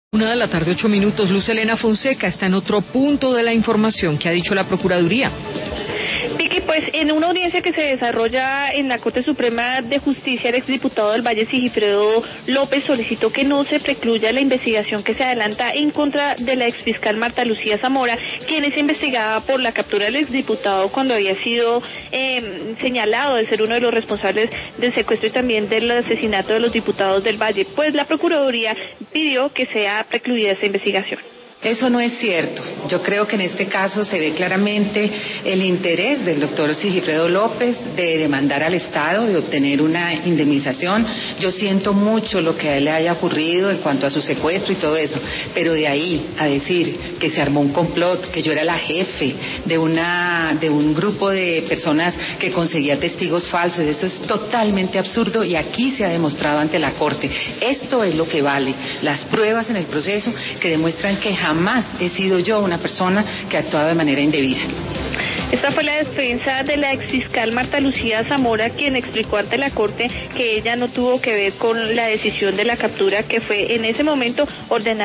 1:08 p.m, Luz Helena Fonseca está en otro punto de la información. ¿Qué ha dicho la Procuraduría? Vicky, pues en una audiencia que se desarrolla en la Corte Suprema de Justicia, el exdiputado del Valle, Sigifredo López, solicitó que no se precluya la investigación que se adelanta en contra de la exfiscal Marta Lucía Zamora, quien es investigada por la captura del exdiputado cuando había sido señalado de ser uno de los responsables del secuestro y también del asesinato de los diputados del Valle. Pues la Procuraduría pidió que sea precluida esa investigación. Eso no es cierto. Yo creo que en este caso se ve claramente el interés del doctor Sigifredo López de demandar al Estado, de obtener una indemnización. Yo siento mucho lo que a él le haya ocurrido en cuanto a su secuestro y todo eso, pero de ahí a decir que se armó un complot, que yo era la jefe de un grupo de personas que conseguía testigos falsos, eso es totalmente absurdo y aquí se ha demostrado ante la Corte. Esto es lo que vale, las pruebas en el proceso que demuestran que jamás he sido yo una persona que ha actuado de manera indebida. Esta fue la defensa de la exfiscal Marta Lucía Zamora, quien explicó ante la Corte que ella no tuvo que ver con la decisión de la captura que fue en ese momento ordenada